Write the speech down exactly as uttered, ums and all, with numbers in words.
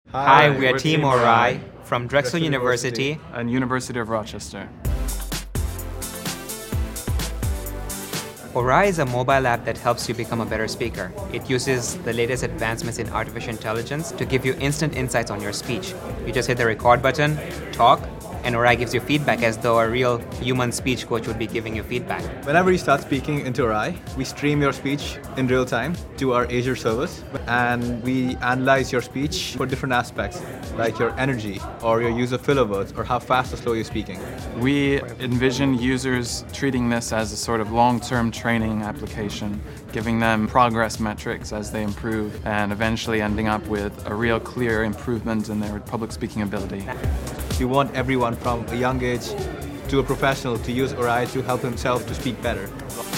Hi, we are Team Orai from Drexel University and University of Rochester. Orai is a mobile app that helps you become a better speaker. It uses the latest advancements in artificial intelligence to give you instant insights on your speech. You just hit the record button, talk, and Orai gives you feedback as though a real human speech coach would be giving you feedback. Whenever you start speaking into Orai, we stream your speech in real time to our Azure service, and we analyze your speech for different aspects, like your energy, or your use of filler words, or how fast or slow you're speaking. We envision users treating this as a sort of long-term training application, giving them progress metrics as they improve, and eventually ending up with a real clear improvement in their public speaking ability. We want everyone from a young age to a professional to use Orai to help himself to speak better.